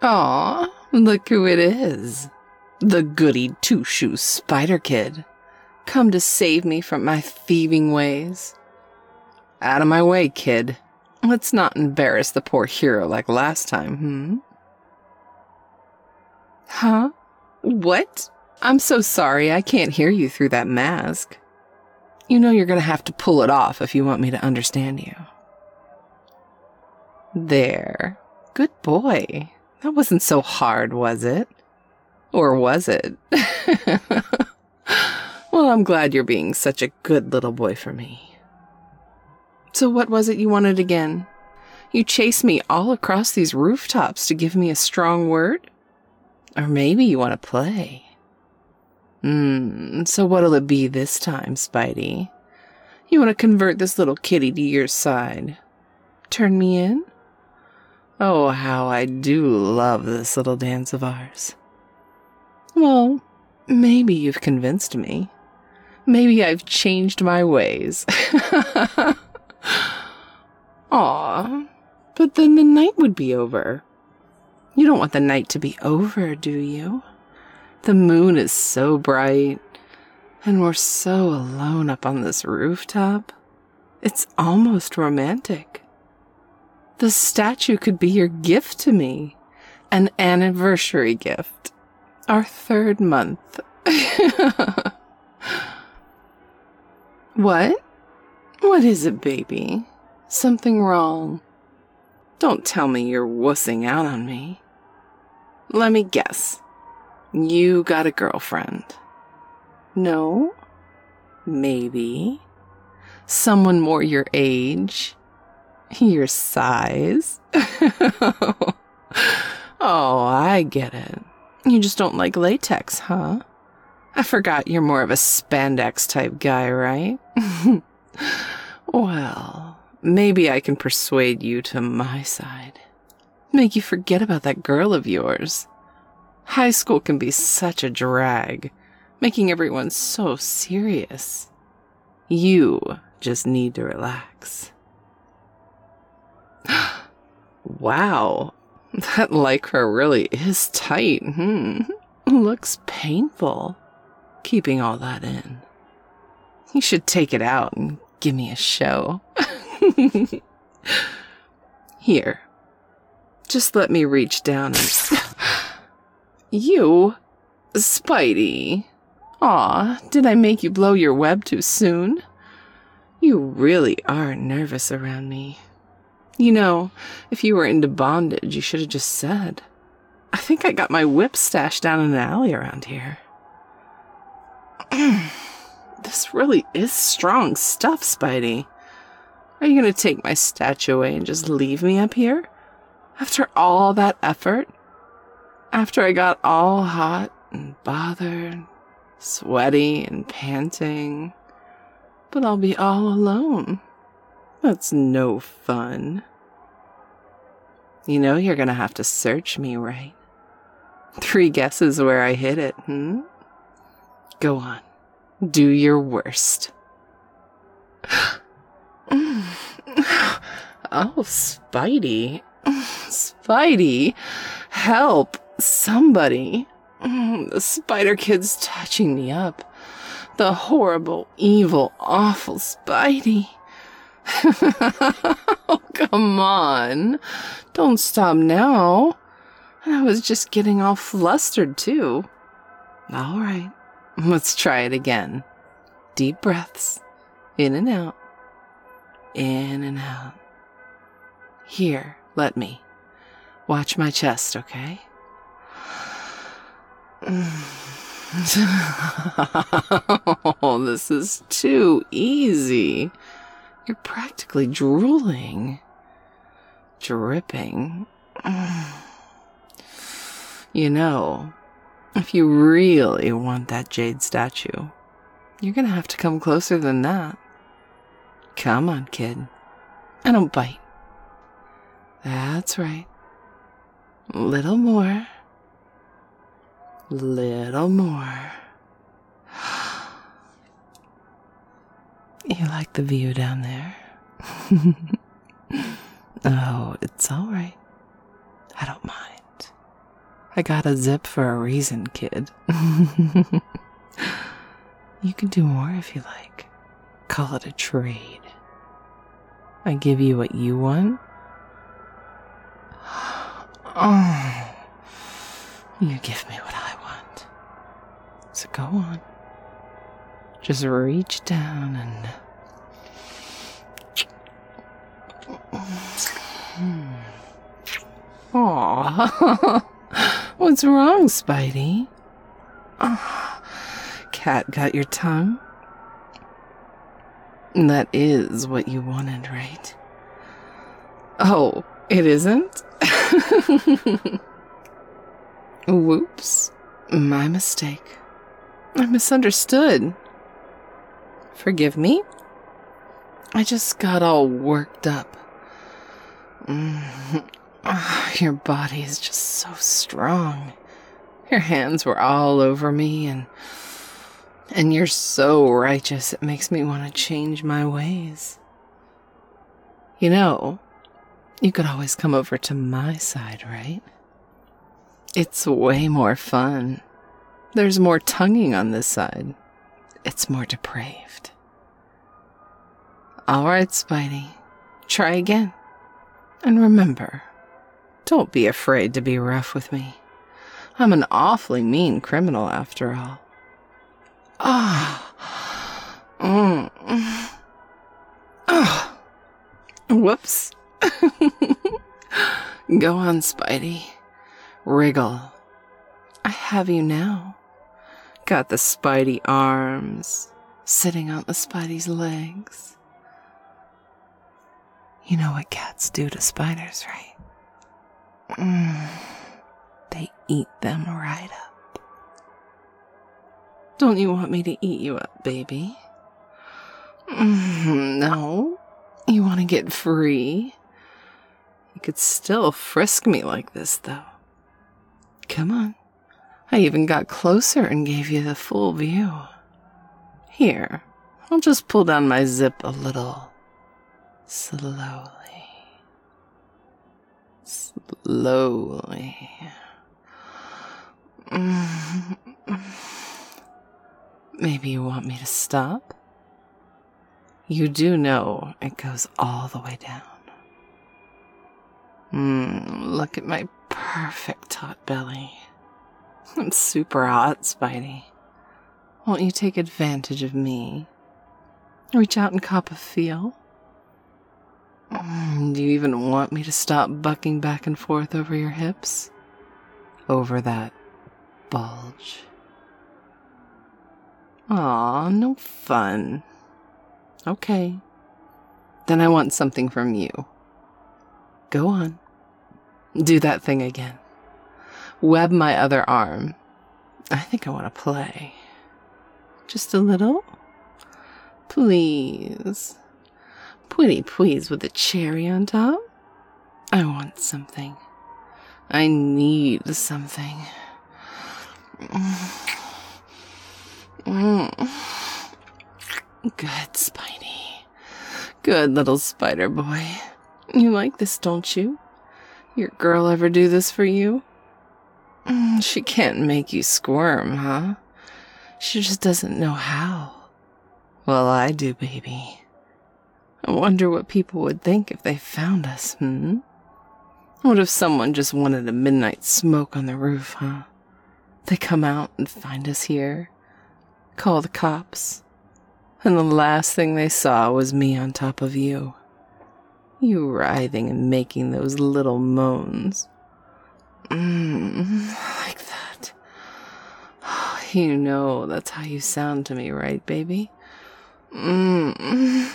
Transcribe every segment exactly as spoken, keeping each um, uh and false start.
Aw, look who it is. The goody two-shoes spider kid. Come to save me from my thieving ways. Out of my way, kid. Let's not embarrass the poor hero like last time, hmm? Huh? What? I'm so sorry I can't hear you through that mask. You know you're gonna have to pull it off if you want me to understand you. There. Good boy. That wasn't so hard, was it? Or was it? Well, I'm glad you're being such a good little boy for me. So what was it you wanted again? You chased me all across these rooftops to give me a strong word? Or maybe you want to play? Hmm, so what'll it be this time, Spidey? You want to convert this little kitty to your side? Turn me in? Oh, how I do love this little dance of ours. Well, maybe you've convinced me. Maybe I've changed my ways. Aw, but then the night would be over. You don't want the night to be over, do you? The moon is so bright, and we're so alone up on this rooftop. It's almost romantic. The statue could be your gift to me, an anniversary gift, our third month. What? What is it, baby? Something wrong? Don't tell me you're wussing out on me. Let me guess. You got a girlfriend. No? Maybe. Someone more your age? Your size? Oh, I get it. You just don't like latex, huh? I forgot you're more of a spandex type guy, right? Well, maybe I can persuade you to my side. Make you forget about that girl of yours. High school can be such a drag, making everyone so serious. You just need to relax. Wow, that lycra really is tight. Hmm. Looks painful, keeping all that in. You should take it out and give me a show. Here, just let me reach down and... You? Spidey? Aw, did I make you blow your web too soon? You really are nervous around me. You know, if you were into bondage, you should have just said. I think I got my whip stashed down in an alley around here. This really is strong stuff, Spidey. Are you going to take my statue away and just leave me up here? After all that effort? After I got all hot and bothered, sweaty and panting, but I'll be all alone. That's no fun. You know you're gonna have to search me, right? Three guesses where I hid it, hmm? Go on. Do your worst. Oh, Spidey. Spidey. Help. Somebody. The spider kid's touching me up. The horrible, evil, awful Spidey. Oh, come on. Don't stop now. I was just getting all flustered, too. All right. Let's try it again. Deep breaths. In and out. In and out. Here, let me. Watch my chest, okay? Oh, this is too easy. You're practically drooling. Dripping. You know, if you really want that jade statue, you're gonna have to come closer than that. Come on, kid. I don't bite. That's right. Little more. Little more. You like the view down there? Oh, it's all right. I don't mind. I got a zip for a reason, kid. You can do more if you like. Call it a trade. I give you what you want. Oh, you give me what I want. So go on. Just reach down and... Aw, what's wrong, Spidey? Oh, cat got your tongue? That is what you wanted, right? Oh, it isn't? Whoops, my mistake. I misunderstood. Forgive me? I just got all worked up. Mm. Oh, your body is just so strong. Your hands were all over me, and and you're so righteous it makes me want to change my ways. You know, you could always come over to my side, right? It's way more fun. There's more tonguing on this side. It's more depraved. All right, Spidey. Try again. And remember, don't be afraid to be rough with me. I'm an awfully mean criminal, after all. Ah. Oh. Mm. Oh. Whoops. Go on, Spidey. Wriggle. I have you now. Got the Spidey arms, sitting on the Spidey's legs. You know what cats do to spiders, right? Mm, they eat them right up. Don't you want me to eat you up, baby? Mm, no. You want to get free? You could still frisk me like this, though. Come on. I even got closer and gave you the full view. Here, I'll just pull down my zip a little. Slowly. Slowly. Maybe you want me to stop? You do know it goes all the way down. Mm, look at my perfect taut belly. I'm super hot, Spidey. Won't you take advantage of me? Reach out and cop a feel? Mm, do you even want me to stop bucking back and forth over your hips? Over that bulge? Aw, no fun. Okay. Then I want something from you. Go on. Do that thing again. Web my other arm. I think I want to play. Just a little? Please. Pretty please with a cherry on top? I want something. I need something. Mm. Good, Spidey. Good little spider boy. You like this, don't you? Your girl ever do this for you? Mm, she can't make you squirm, huh? She just doesn't know how. Well, I do, baby. I wonder what people would think if they found us, hmm? What if someone just wanted a midnight smoke on the roof, huh? They come out and find us here, call the cops, and the last thing they saw was me on top of you. You writhing and making those little moans. Mmm, like that. You know that's how you sound to me, right, baby? Mmm.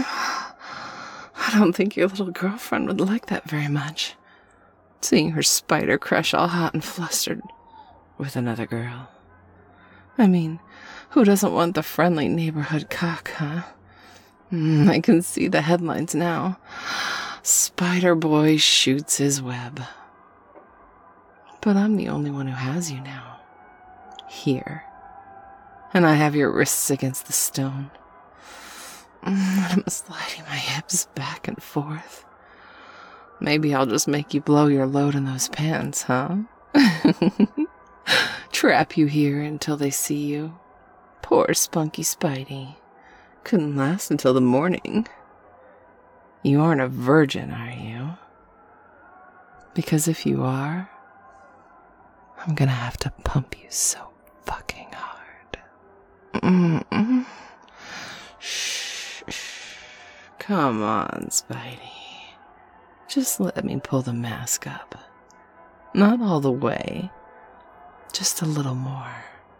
I don't think your little girlfriend would like that very much. Seeing her spider crush all hot and flustered with another girl. I mean, who doesn't want the friendly neighborhood cock, huh? Mm, I can see the headlines now. Spider boy shoots his web. But I'm the only one who has you now. Here. And I have your wrists against the stone. Mm, I'm sliding my hips back and forth. Maybe I'll just make you blow your load in those pants, huh? Trap you here until they see you. Poor spunky Spidey. Couldn't last until the morning. You aren't a virgin, are you? Because if you are, I'm gonna have to pump you so fucking hard. Mm-mm. Shh, shh. Come on, Spidey. Just let me pull the mask up. Not all the way. Just a little more.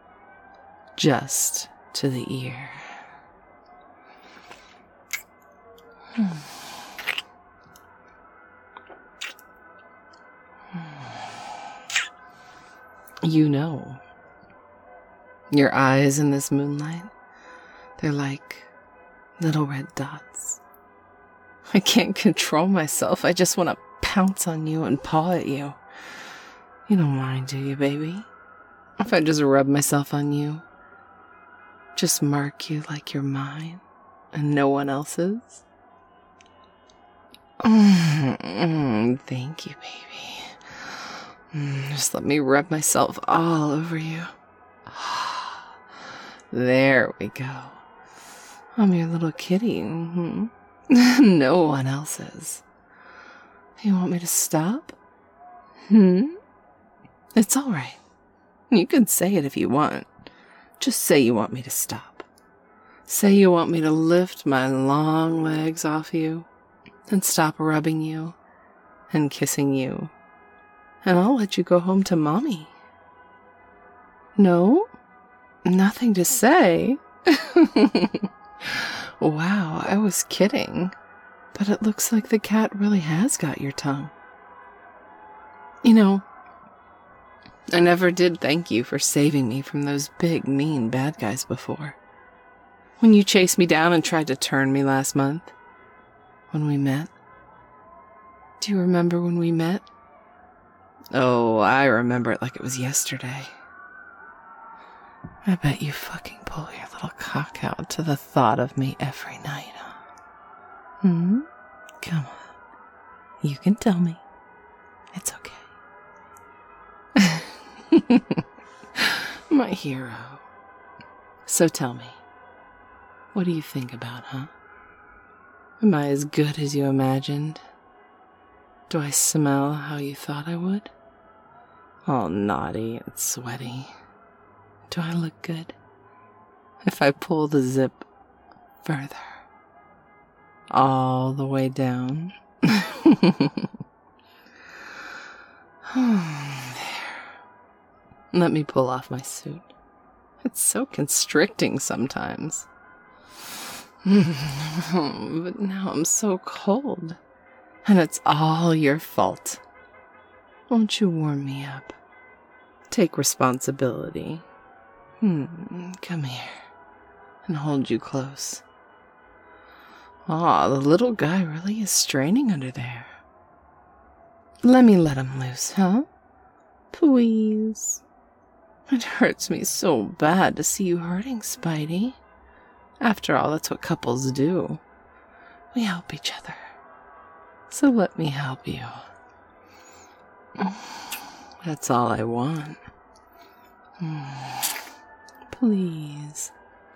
Just to the ear. Hmm. You know, your eyes in this moonlight, they're like little red dots. I can't control myself. I just want to pounce on you and paw at you. You don't mind, do you, baby? If I just rub myself on you, just mark you like you're mine and no one else's? Mm, thank you, baby. Mm, just let me rub myself all over you. There we go. I'm your little kitty. Mm-hmm. No one else's. You want me to stop? Hmm? It's all right. You can say it if you want. Just say you want me to stop. Say you want me to lift my long legs off you and stop rubbing you and kissing you. And I'll let you go home to Mommy. No? Nothing to say? Wow, I was kidding. But it looks like the cat really has got your tongue. You know, I never did thank you for saving me from those big, mean bad guys before. When you chased me down and tried to turn me last month. When we met. Do you remember when we met? Oh, I remember it like it was yesterday. I bet you fucking pull your little cock out to the thought of me every night, huh? Hmm? Come on. You can tell me. It's okay. My hero. So tell me, what do you think about, huh? Am I as good as you imagined? Do I smell how you thought I would? All naughty and sweaty. Do I look good? If I pull the zip further. All the way down. There. Let me pull off my suit. It's so constricting sometimes. But now I'm so cold. And it's all your fault. Won't you warm me up? Take responsibility. Hmm, come here. And hold you close. Aw, the little guy really is straining under there. Let me let him loose, huh? Please. It hurts me so bad to see you hurting, Spidey. After all, that's what couples do. We help each other. So let me help you. That's all I want. Please.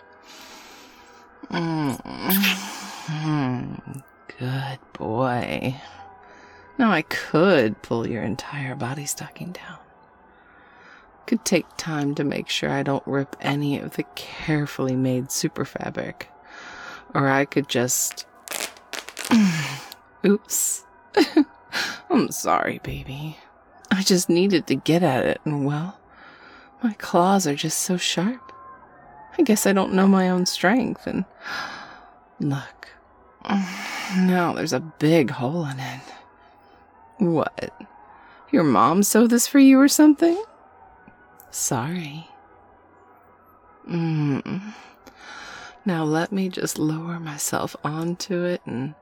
Good boy. Now I could pull your entire body stocking down. Could take time to make sure I don't rip any of the carefully made super fabric. Or I could just... Oops. I'm sorry, baby. I just needed to get at it, and well, my claws are just so sharp. I guess I don't know my own strength, and look, now there's a big hole in it. What? Your mom sewed this for you or something? Sorry. Mm. Now let me just lower myself onto it and...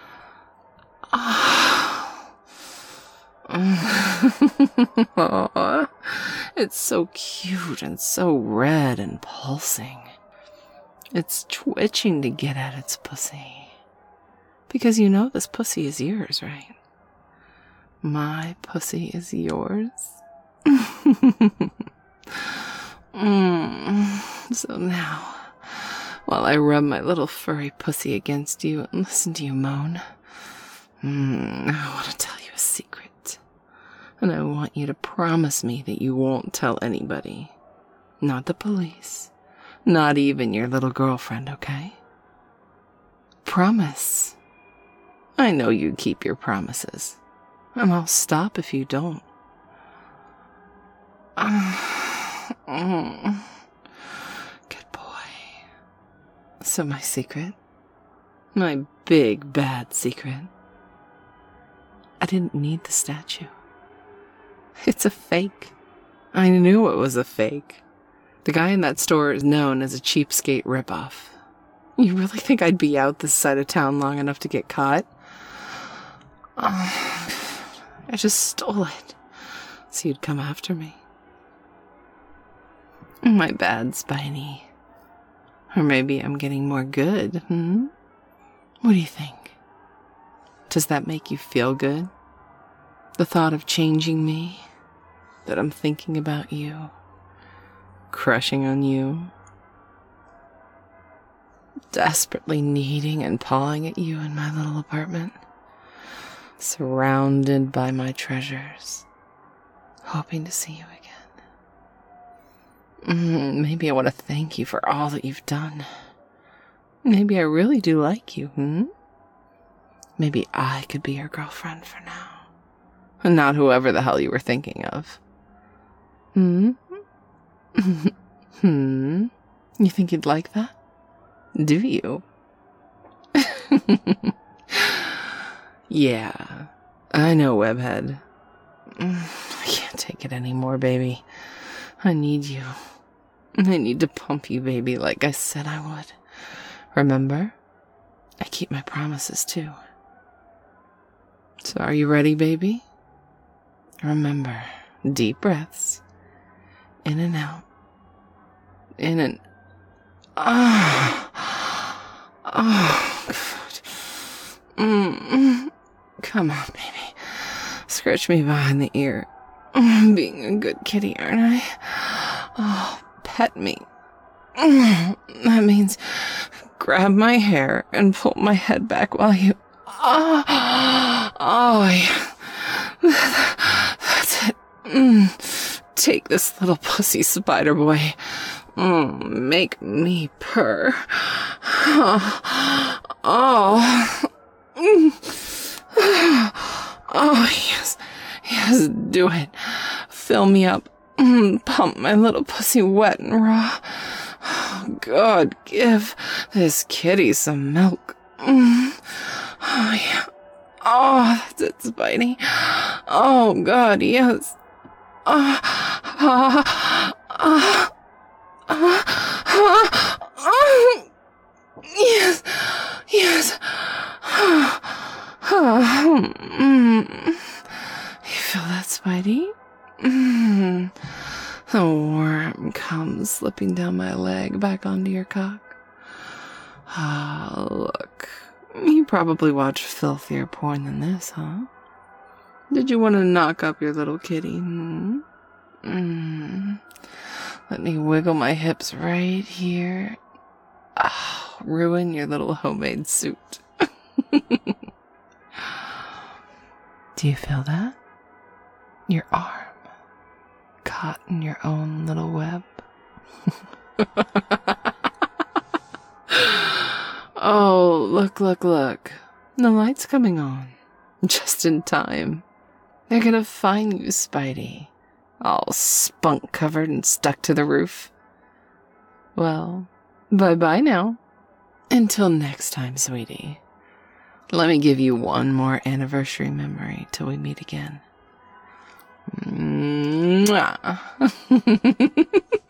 Oh, it's so cute and so red and pulsing. It's twitching to get at its pussy. Because you know this pussy is yours, right? My pussy is yours. mm. So now, while I rub my little furry pussy against you and listen to you moan, mm, I want to tell you a secret. And I want you to promise me that you won't tell anybody. Not the police. Not even your little girlfriend, okay? Promise. I know you keep your promises. And I'll stop if you don't. Mm. Good boy. So my secret, my big bad secret, I didn't need the statue. It's a fake. I knew it was a fake. The guy in that store is known as a cheapskate ripoff. You really think I'd be out this side of town long enough to get caught? Oh, I just stole it, so you'd come after me. My bad, Spidey. Or maybe I'm getting more good, hmm? What do you think? Does that make you feel good? The thought of changing me? That I'm thinking about you? Crushing on you? Desperately needing and pawing at you in my little apartment? Surrounded by my treasures? Hoping to see you again? Mm, maybe I want to thank you for all that you've done. Maybe I really do like you, hmm? Maybe I could be your girlfriend for now. And not whoever the hell you were thinking of. Hmm? hmm? You think you'd like that? Do you? Yeah, I know, Webhead. I can't take it anymore, baby. I need you. I need to pump you, baby, like I said I would. Remember? I keep my promises, too. So are you ready, baby? Remember, deep breaths. In and out. In and... Ah. Oh, God. Mm. Come on, baby. Scratch me behind the ear. I'm being a good kitty, aren't I? Oh, pet me. That means grab my hair and pull my head back while you... Oh, oh yeah. That's it. Mm. Take this little pussy, spider boy. Mm. Make me purr. Oh. Oh. Mm. Oh, yes. Yes, do it. Fill me up. Mm, pump my little pussy wet and raw. Oh, God, give this kitty some milk. Mm. Oh, yeah. Oh, that's it, Spidey. Oh, God, yes. Oh, oh, oh, oh, oh, oh. Yes, yes. Oh, oh, mm. You feel that, Spidey? Mm. The worm comes slipping down my leg back onto your cock. Ah, oh, look. You probably watch filthier porn than this, huh? Did you want to knock up your little kitty? Hmm? Mm. Let me wiggle my hips right here. Ah, oh, ruin your little homemade suit. Do you feel that? Your arm caught in your own little web. Oh, look, look, look. The light's coming on. Just in time. They're gonna find you, Spidey. All spunk covered and stuck to the roof. Well, bye-bye now. Until next time, sweetie. Let me give you one more anniversary memory till we meet again. Mwah.